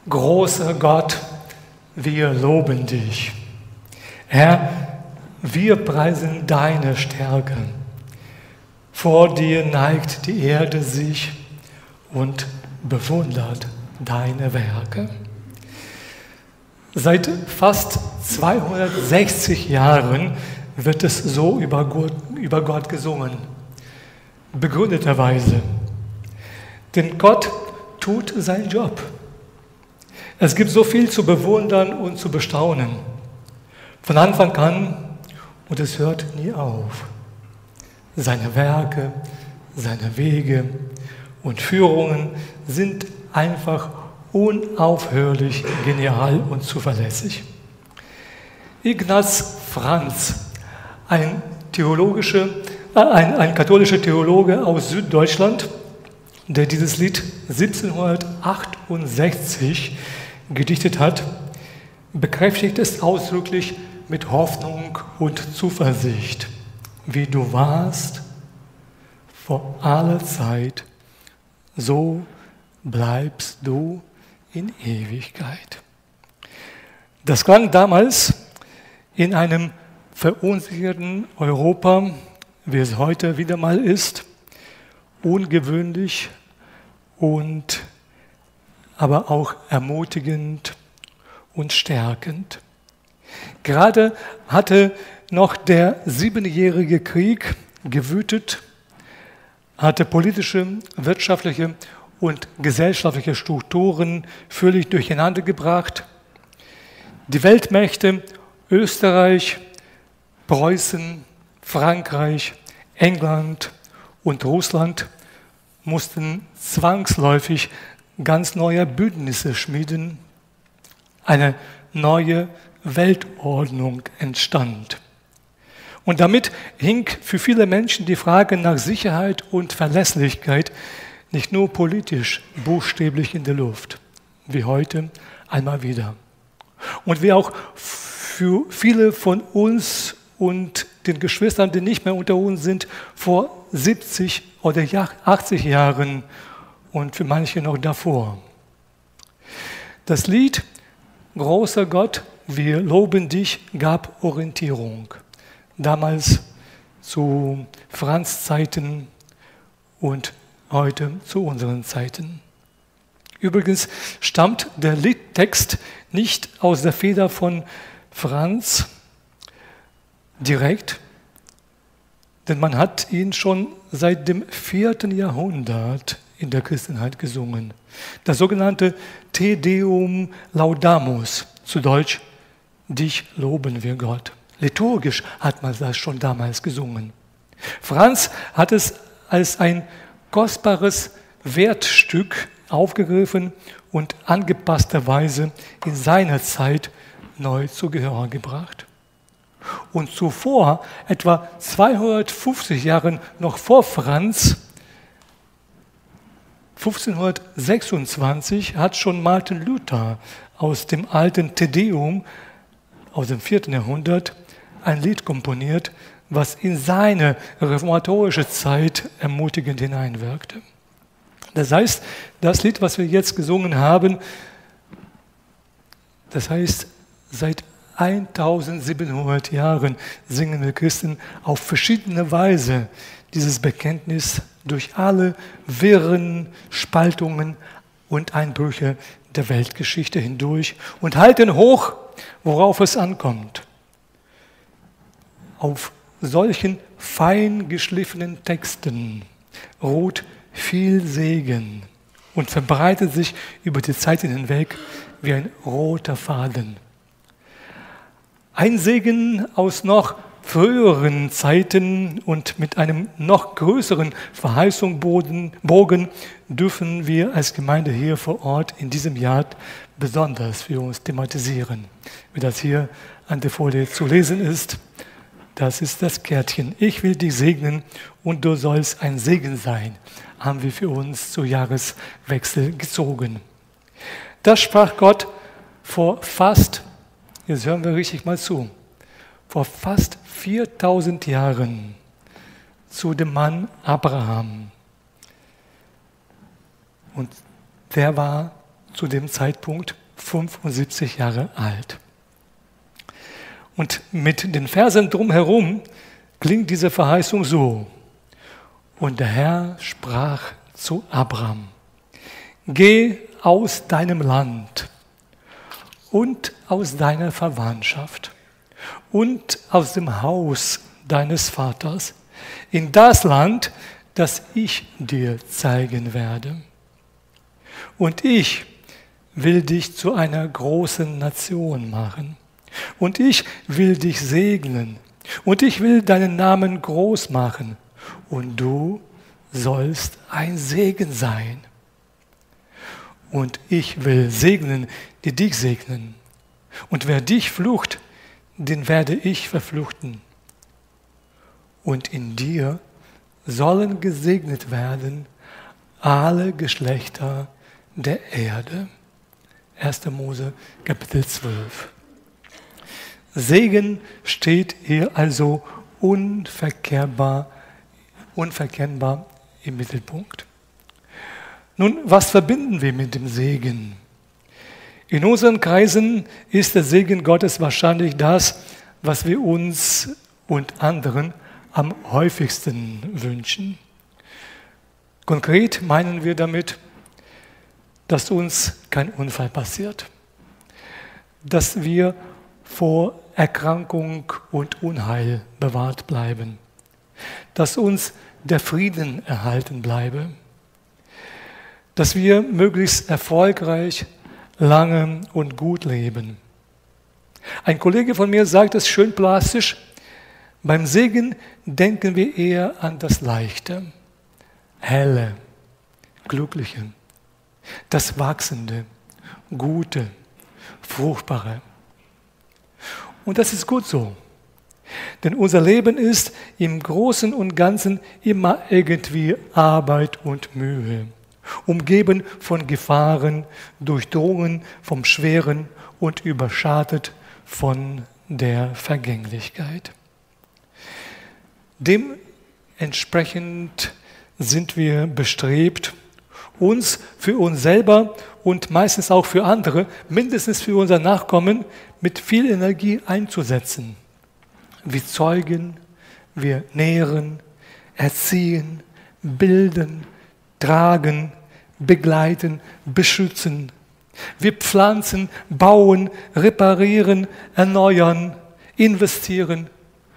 Großer Gott, wir loben dich. Herr, wir preisen deine Stärke. Vor dir neigt die Erde sich und bewundert deine Werke. Seit fast 260 Jahren wird es so über Gott gesungen, begründeterweise. Denn Gott tut seinen Job. Es gibt so viel zu bewundern und zu bestaunen. Von Anfang an, und es hört nie auf. Seine Werke, seine Wege und Führungen sind einfach unaufhörlich genial und zuverlässig. Ignaz Franz, ein katholischer Theologe aus Süddeutschland, der dieses Lied 1768 gedichtet hat, bekräftigt es ausdrücklich mit Hoffnung und Zuversicht. Wie du warst vor aller Zeit, so bleibst du in Ewigkeit. Das klang damals in einem verunsicherten Europa, wie es heute wieder mal ist, ungewöhnlich und aber auch ermutigend und stärkend. Gerade hatte noch der 7-jährige Krieg gewütet, hatte politische, wirtschaftliche und gesellschaftliche Strukturen völlig durcheinander gebracht. Die Weltmächte Österreich, Preußen, Frankreich, England und Russland mussten zwangsläufig ganz neue Bündnisse schmieden. Eine neue Weltordnung entstand. Und damit hing für viele Menschen die Frage nach Sicherheit und Verlässlichkeit nicht nur politisch buchstäblich in der Luft, wie heute einmal wieder. Und wie auch für viele von uns und den Geschwistern, die nicht mehr unter uns sind, vor 70 oder 80 Jahren und für manche noch davor. Das Lied Großer Gott, wir loben dich gab Orientierung. Damals zu Franz Zeiten und heute zu unseren Zeiten. Übrigens stammt der Liedtext nicht aus der Feder von Franz direkt, denn man hat ihn schon seit dem 4. Jahrhundert in der Christenheit gesungen. Das sogenannte Te Deum Laudamus, zu Deutsch, dich loben wir Gott. Liturgisch hat man das schon damals gesungen. Franz hat es als ein kostbares Wertstück aufgegriffen und angepassterweise in seiner Zeit neu zu Gehör gebracht. Und zuvor, etwa 250 Jahren noch vor Franz, 1526 hat schon Martin Luther aus dem alten Te Deum aus dem 4. Jahrhundert ein Lied komponiert, was in seine reformatorische Zeit ermutigend hineinwirkte. Das heißt, das Lied, was wir jetzt gesungen haben, das heißt, seit 1700 Jahren singen wir Christen auf verschiedene Weise dieses Bekenntnis durch alle wirren Spaltungen und Einbrüche der Weltgeschichte hindurch und halten hoch, worauf es ankommt. Auf solchen fein geschliffenen Texten ruht viel Segen und verbreitet sich über die Zeiten hinweg wie ein roter Faden. Ein Segen aus noch früheren Zeiten und mit einem noch größeren Verheißungsbogen dürfen wir als Gemeinde hier vor Ort in diesem Jahr besonders für uns thematisieren. Wie das hier an der Folie zu lesen ist, das ist das Kärtchen. Ich will dich segnen und du sollst ein Segen sein, haben wir für uns zu Jahreswechsel gezogen. Das sprach Gott vor fast, jetzt hören wir richtig mal zu, vor fast 4000 Jahren zu dem Mann Abraham. Und der war zu dem Zeitpunkt 75 Jahre alt. Und mit den Versen drumherum klingt diese Verheißung so. Und der Herr sprach zu Abram: Geh aus deinem Land und aus deiner Verwandtschaft und aus dem Haus deines Vaters in das Land, das ich dir zeigen werde. Und ich will dich zu einer großen Nation machen. Und ich will dich segnen. Und ich will deinen Namen groß machen. Und du sollst ein Segen sein. Und ich will segnen, die dich segnen. Und wer dich flucht, den werde ich verfluchten. Und in dir sollen gesegnet werden alle Geschlechter der Erde. 1. Mose, Kapitel 12. Segen steht hier also unverkennbar im Mittelpunkt. Nun, was verbinden wir mit dem Segen? In unseren Kreisen ist der Segen Gottes wahrscheinlich das, was wir uns und anderen am häufigsten wünschen. Konkret meinen wir damit, dass uns kein Unfall passiert, dass wir vor Erkrankung und Unheil bewahrt bleiben, dass uns der Frieden erhalten bleibe, dass wir möglichst erfolgreich, lange und gut leben. Ein Kollege von mir sagt es schön plastisch: Beim Segen denken wir eher an das Leichte, Helle, Glückliche, das Wachsende, Gute, Fruchtbare. Und das ist gut so. Denn unser Leben ist im Großen und Ganzen immer irgendwie Arbeit und Mühe, umgeben von Gefahren, durchdrungen vom Schweren und überschattet von der Vergänglichkeit. Dementsprechend sind wir bestrebt, uns für uns selber und meistens auch für andere, mindestens für unser Nachkommen, mit viel Energie einzusetzen. Wir zeugen, wir nähren, erziehen, bilden, tragen, begleiten, beschützen. Wir pflanzen, bauen, reparieren, erneuern, investieren.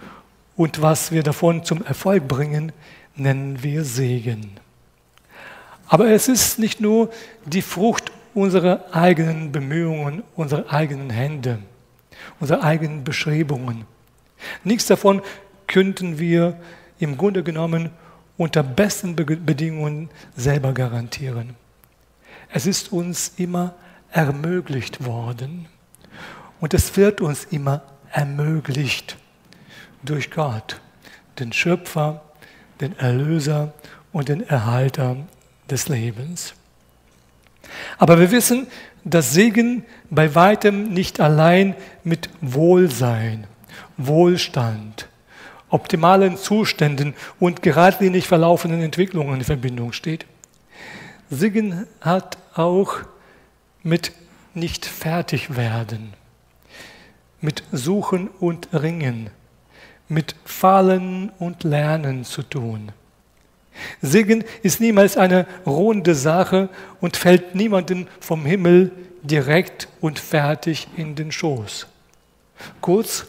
Und was wir davon zum Erfolg bringen, nennen wir Segen. Aber es ist nicht nur die Frucht unserer eigenen Bemühungen, unserer eigenen Hände, unserer eigenen Bestrebungen. Nichts davon könnten wir im Grunde genommen unter besten Bedingungen selber garantieren. Es ist uns immer ermöglicht worden und es wird uns immer ermöglicht durch Gott, den Schöpfer, den Erlöser und den Erhalter des Lebens. Aber wir wissen, dass Segen bei weitem nicht allein mit Wohlsein, Wohlstand, optimalen Zuständen und geradlinig verlaufenden Entwicklungen in Verbindung steht. Segen hat auch mit nicht fertig werden, mit Suchen und Ringen, mit Fallen und Lernen zu tun. Segen ist niemals eine runde Sache und fällt niemandem vom Himmel direkt und fertig in den Schoß. Kurz,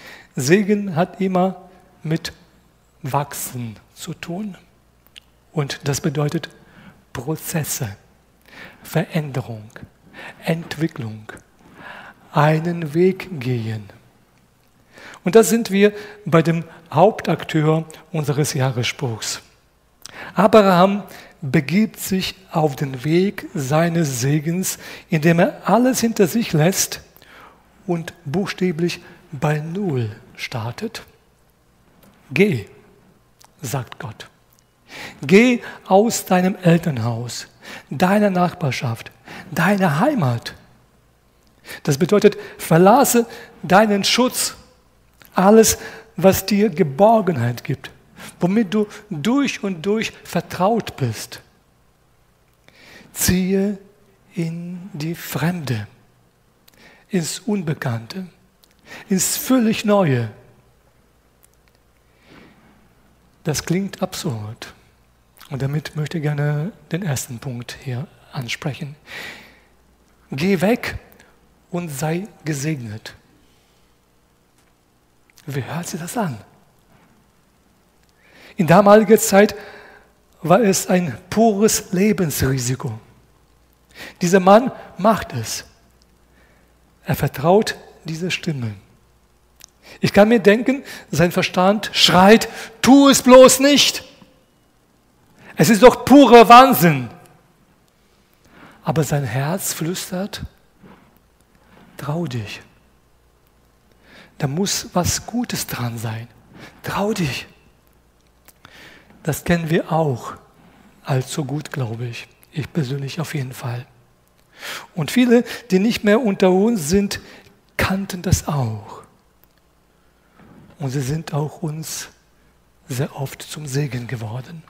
Segen hat immer mit Wachsen zu tun. Und das bedeutet Prozesse, Veränderung, Entwicklung, einen Weg gehen. Und da sind wir bei dem Hauptakteur unseres Jahresspruchs. Abraham begibt sich auf den Weg seines Segens, indem er alles hinter sich lässt und buchstäblich bei Null startet. Geh, sagt Gott. Geh aus deinem Elternhaus, deiner Nachbarschaft, deiner Heimat. Das bedeutet, verlasse deinen Schutz, alles, was dir Geborgenheit gibt, womit du durch und durch vertraut bist. Ziehe in die Fremde, ins Unbekannte, ins völlig Neue. Das klingt absurd. Und damit möchte ich gerne den ersten Punkt hier ansprechen. Geh weg und sei gesegnet. Wie hört sich das an? In damaliger Zeit war es ein pures Lebensrisiko. Dieser Mann macht es. Er vertraut dieser Stimme. Ich kann mir denken, sein Verstand schreit, tu es bloß nicht. Es ist doch purer Wahnsinn. Aber sein Herz flüstert, trau dich. Da muss was Gutes dran sein. Trau dich. Das kennen wir auch allzu gut, glaube ich. Ich persönlich auf jeden Fall. Und viele, die nicht mehr unter uns sind, kannten das auch. Und sie sind auch uns sehr oft zum Segen geworden.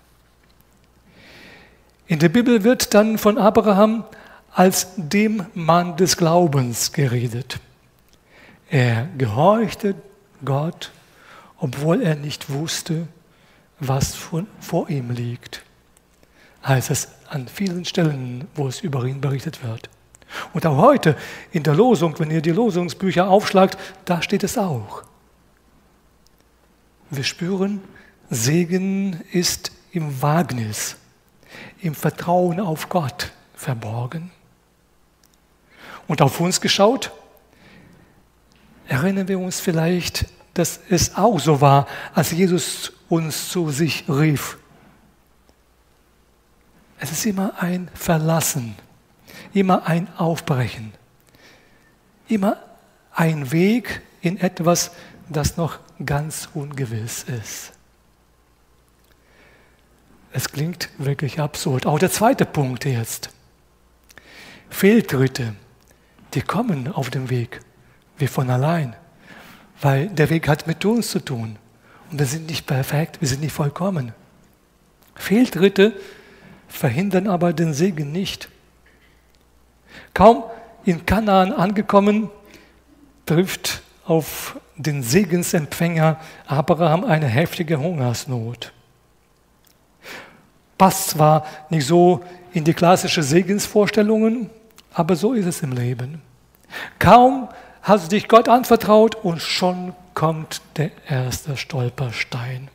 In der Bibel wird dann von Abraham als dem Mann des Glaubens geredet. Er gehorchte Gott, obwohl er nicht wusste, was vor ihm liegt. Heißt es an vielen Stellen, wo es über ihn berichtet wird. Und auch heute in der Losung, wenn ihr die Losungsbücher aufschlagt, da steht es auch. Wir spüren, Segen ist im Wagnis, im Vertrauen auf Gott verborgen. Und auf uns geschaut, erinnern wir uns vielleicht, dass es auch so war, als Jesus uns zu sich rief. Es ist immer ein Verlassen, immer ein Aufbrechen, immer ein Weg in etwas, das noch ganz ungewiss ist. Es klingt wirklich absurd. Auch der zweite Punkt jetzt. Fehltritte, die kommen auf dem Weg, wie von allein, weil der Weg hat mit uns zu tun. Und wir sind nicht perfekt, wir sind nicht vollkommen. Fehltritte verhindern aber den Segen nicht. Kaum in Kanaan angekommen, trifft auf den Segensempfänger Abraham eine heftige Hungersnot. Passt zwar nicht so in die klassische Segensvorstellungen, aber so ist es im Leben. Kaum hast du dich Gott anvertraut und schon kommt der erste Stolperstein.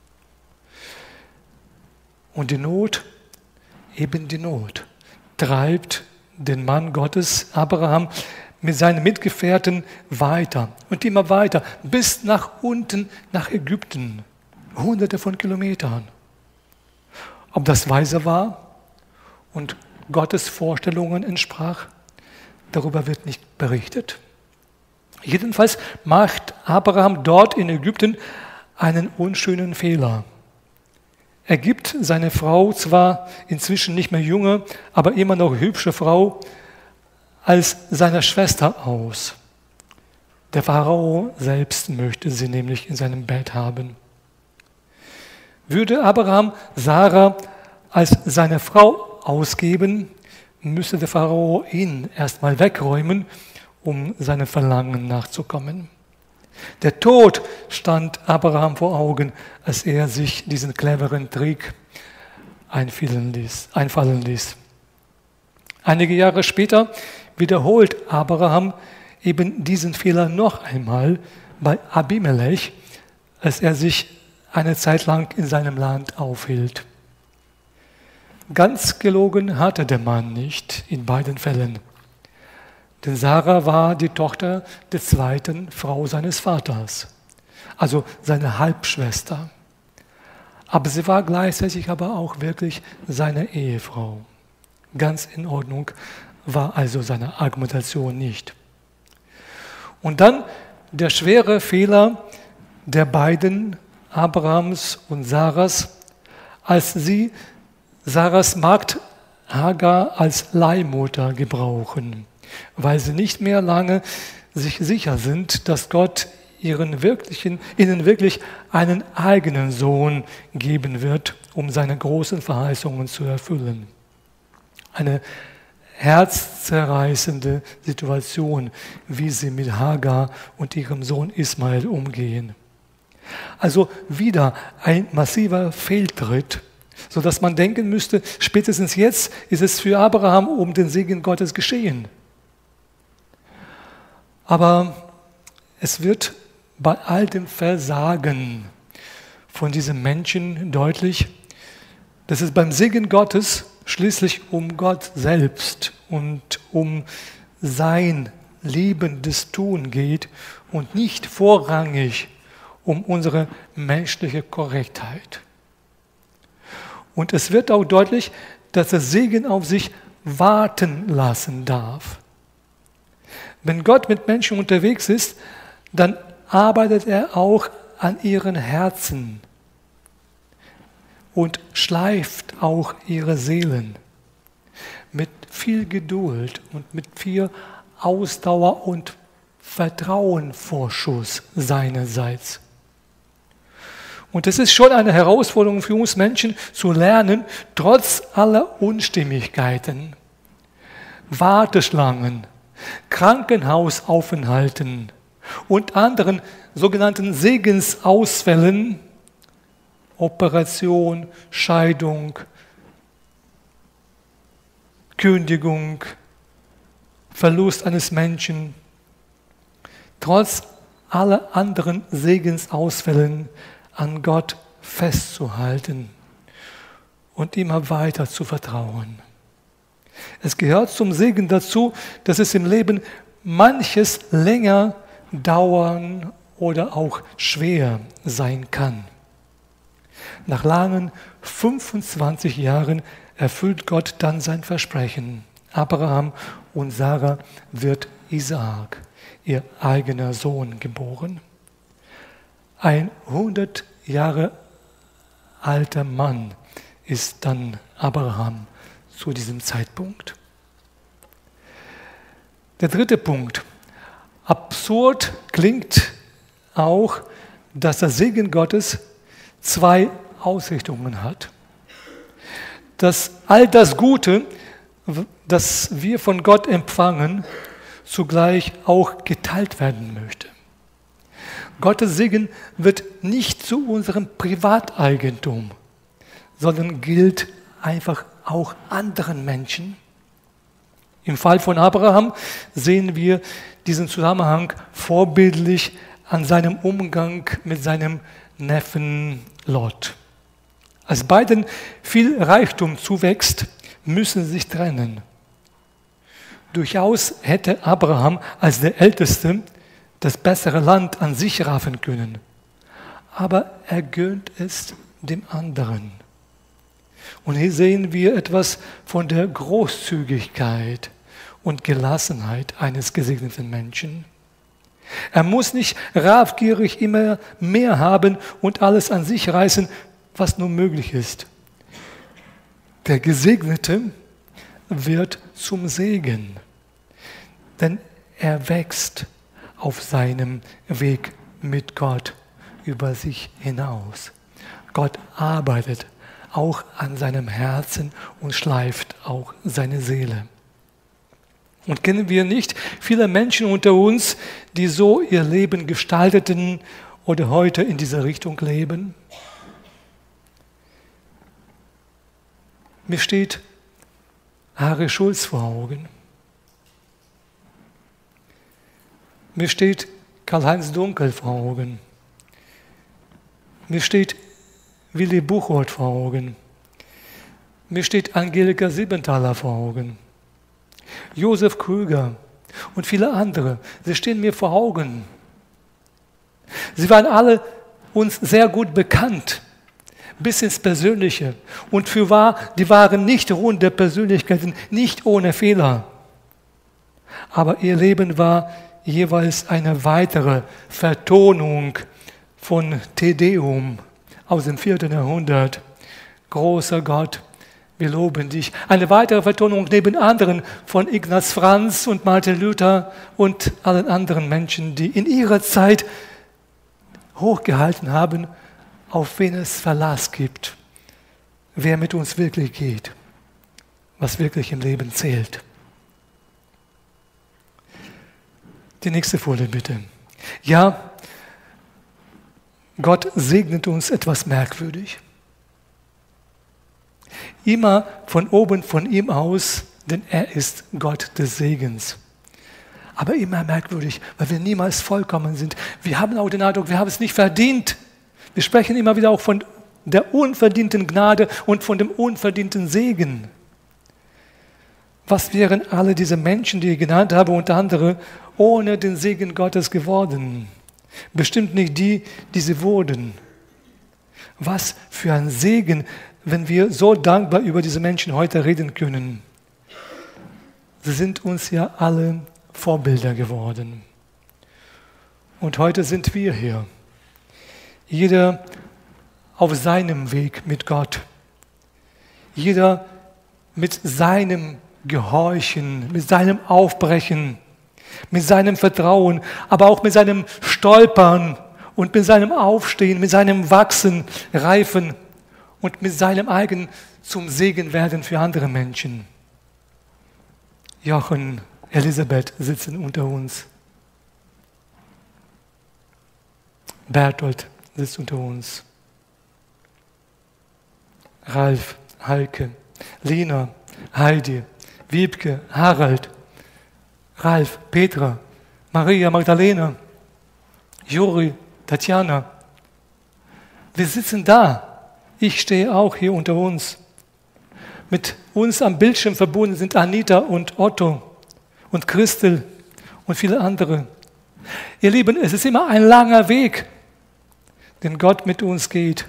Und die Not, eben die Not, treibt den Mann Gottes, Abraham, mit seinen Mitgefährten weiter und immer weiter, bis nach unten, nach Ägypten, hunderte von Kilometern. Ob das weise war und Gottes Vorstellungen entsprach, darüber wird nicht berichtet. Jedenfalls macht Abraham dort in Ägypten einen unschönen Fehler. Er gibt seine Frau, zwar inzwischen nicht mehr junge, aber immer noch hübsche Frau, als seiner Schwester aus. Der Pharao selbst möchte sie nämlich in seinem Bett haben. Würde Abraham Sarah als seine Frau ausgeben, müsste der Pharao ihn erstmal wegräumen, um seinem Verlangen nachzukommen. Der Tod stand Abraham vor Augen, als er sich diesen cleveren Trick einfallen ließ. Einige Jahre später wiederholt Abraham eben diesen Fehler noch einmal bei Abimelech, als er sich eine Zeit lang in seinem Land aufhielt. Ganz gelogen hatte der Mann nicht in beiden Fällen. Denn Sarah war die Tochter der zweiten Frau seines Vaters, also seine Halbschwester. Aber sie war gleichzeitig aber auch wirklich seine Ehefrau. Ganz in Ordnung war also seine Argumentation nicht. Und dann der schwere Fehler der beiden, Abrahams und Sarahs, als sie Sarahs Magd Hagar als Leihmutter gebrauchen, weil sie nicht mehr lange sich sicher sind, dass Gott ihnen wirklich einen eigenen Sohn geben wird, um seine großen Verheißungen zu erfüllen. Eine herzzerreißende Situation, wie sie mit Hagar und ihrem Sohn Ismael umgehen. Also wieder ein massiver Fehltritt, sodass man denken müsste, spätestens jetzt ist es für Abraham um den Segen Gottes geschehen. Aber es wird bei all dem Versagen von diesem Menschen deutlich, dass es beim Segen Gottes schließlich um Gott selbst und um sein liebendes Tun geht und nicht vorrangig um unsere menschliche Korrektheit. Und es wird auch deutlich, dass der Segen auf sich warten lassen darf. Wenn Gott mit Menschen unterwegs ist, dann arbeitet er auch an ihren Herzen und schleift auch ihre Seelen mit viel Geduld und mit viel Ausdauer und Vertrauenvorschuss seinerseits. Und es ist schon eine Herausforderung für uns Menschen zu lernen, trotz aller Unstimmigkeiten, Warteschlangen, Krankenhausaufenthalten und anderen sogenannten Segensausfällen, Operation, Scheidung, Kündigung, Verlust eines Menschen, trotz aller anderen Segensausfällen an Gott festzuhalten und immer weiter zu vertrauen. Es gehört zum Segen dazu, dass es im Leben manches länger dauern oder auch schwer sein kann. Nach langen 25 Jahren erfüllt Gott dann sein Versprechen. Abraham und Sarah wird Isaak, ihr eigener Sohn, geboren. Ein 100 Jahre alter Mann ist dann Abraham zu diesem Zeitpunkt. Der dritte Punkt. Absurd klingt auch, dass der Segen Gottes zwei Ausrichtungen hat. Dass all das Gute, das wir von Gott empfangen, zugleich auch geteilt werden möchte. Gottes Segen wird nicht zu unserem Privateigentum, sondern gilt einfach auch anderen Menschen. Im Fall von Abraham sehen wir diesen Zusammenhang vorbildlich an seinem Umgang mit seinem Neffen Lot. Als beiden viel Reichtum zuwächst, müssen sie sich trennen. Durchaus hätte Abraham als der Älteste das bessere Land an sich raffen können. Aber er gönnt es dem anderen. Und hier sehen wir etwas von der Großzügigkeit und Gelassenheit eines gesegneten Menschen. Er muss nicht raffgierig immer mehr haben und alles an sich reißen, was nur möglich ist. Der Gesegnete wird zum Segen, denn er wächst auf seinem Weg mit Gott über sich hinaus. Gott arbeitet auch an seinem Herzen und schleift auch seine Seele. Und kennen wir nicht viele Menschen unter uns, die so ihr Leben gestalteten oder heute in dieser Richtung leben? Mir steht Harry Schulz vor Augen. Mir steht Karl-Heinz Dunkel vor Augen. Mir steht Willy Buchholz vor Augen. Mir steht Angelika Siebenthaler vor Augen. Josef Krüger und viele andere. Sie stehen mir vor Augen. Sie waren alle uns sehr gut bekannt, bis ins Persönliche. Und fürwahr, die waren nicht runde Persönlichkeiten, nicht ohne Fehler. Aber ihr Leben war jeweils eine weitere Vertonung von Te Deum aus dem 4. Jahrhundert. Großer Gott, wir loben dich. Eine weitere Vertonung neben anderen von Ignaz Franz und Martin Luther und allen anderen Menschen, die in ihrer Zeit hochgehalten haben, auf wen es Verlass gibt, wer mit uns wirklich geht, was wirklich im Leben zählt. Die nächste Folie bitte. Ja, Gott segnet uns etwas merkwürdig. Immer von oben, von ihm aus, denn er ist Gott des Segens. Aber immer merkwürdig, weil wir niemals vollkommen sind. Wir haben auch den Eindruck, wir haben es nicht verdient. Wir sprechen immer wieder auch von der unverdienten Gnade und von dem unverdienten Segen. Was wären alle diese Menschen, die ich genannt habe, unter anderem, ohne den Segen Gottes geworden? Bestimmt nicht die, die sie wurden. Was für ein Segen, wenn wir so dankbar über diese Menschen heute reden können. Sie sind uns ja alle Vorbilder geworden. Und heute sind wir hier. Jeder auf seinem Weg mit Gott. Jeder mit seinem Gehorchen, mit seinem Aufbrechen, mit seinem Vertrauen, aber auch mit seinem Stolpern und mit seinem Aufstehen, mit seinem Wachsen, Reifen und mit seinem eigenen zum Segen werden für andere Menschen. Jochen, Elisabeth sitzen unter uns. Bertolt sitzt unter uns. Ralf, Heike, Lina, Heidi, Wiebke, Harald, Ralf, Petra, Maria, Magdalena, Juri, Tatjana. Wir sitzen da. Ich stehe auch hier unter uns. Mit uns am Bildschirm verbunden sind Anita und Otto und Christel und viele andere. Ihr Lieben, es ist immer ein langer Weg, den Gott mit uns geht.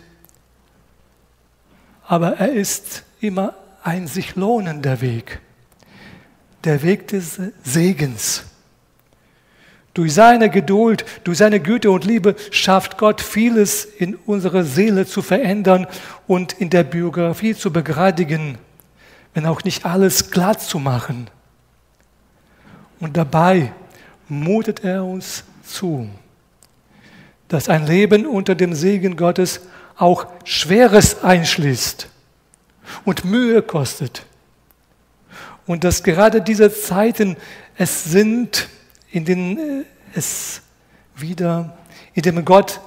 Aber er ist immer ein sich lohnender Weg. Der Weg des Segens. Durch seine Geduld, durch seine Güte und Liebe schafft Gott vieles in unserer Seele zu verändern und in der Biografie zu begradigen, wenn auch nicht alles glatt zu machen. Und dabei mutet er uns zu, dass ein Leben unter dem Segen Gottes auch Schweres einschließt und Mühe kostet. Und dass gerade diese Zeiten es sind, in denen Gott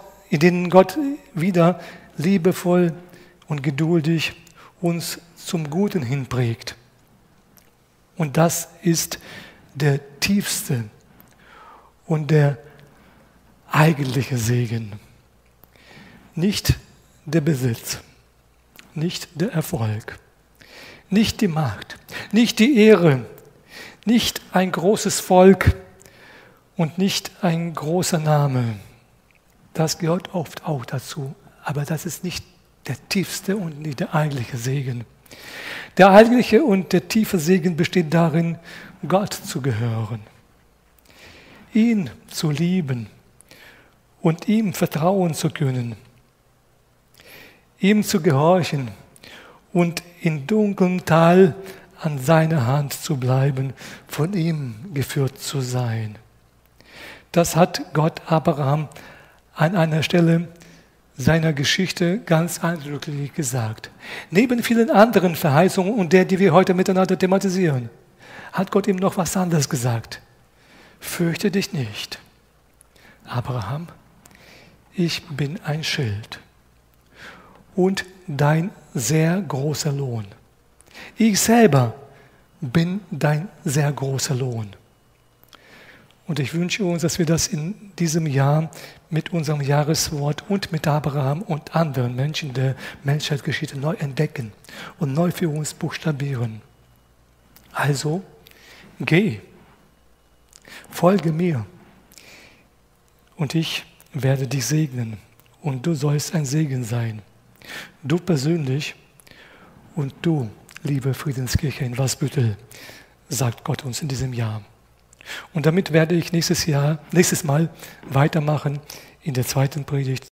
wieder liebevoll und geduldig uns zum Guten hinprägt. Und das ist der tiefste und der eigentliche Segen. Nicht der Besitz, nicht der Erfolg, nicht die Macht, nicht die Ehre, nicht ein großes Volk und nicht ein großer Name. Das gehört oft auch dazu, aber das ist nicht der tiefste und nicht der eigentliche Segen. Der eigentliche und der tiefe Segen besteht darin, Gott zu gehören, ihn zu lieben und ihm vertrauen zu können, ihm zu gehorchen und in dunklem Tal an seiner Hand zu bleiben, von ihm geführt zu sein. Das hat Gott Abraham an einer Stelle seiner Geschichte ganz eindrücklich gesagt. Neben vielen anderen Verheißungen und der, die wir heute miteinander thematisieren, hat Gott ihm noch was anderes gesagt. Fürchte dich nicht, Abraham, ich bin ein Schild und dein sehr großer Lohn. Ich selber bin dein sehr großer Lohn. Und ich wünsche uns, dass wir das in diesem Jahr mit unserem Jahreswort und mit Abraham und anderen Menschen der Menschheitsgeschichte neu entdecken und neu für uns buchstabieren. Also, geh, folge mir und ich werde dich segnen und du sollst ein Segen sein. Du persönlich und du, liebe Friedenskirche in Wasbüttel, sagt Gott uns in diesem Jahr. Und damit werde ich nächstes Mal weitermachen in der zweiten Predigt.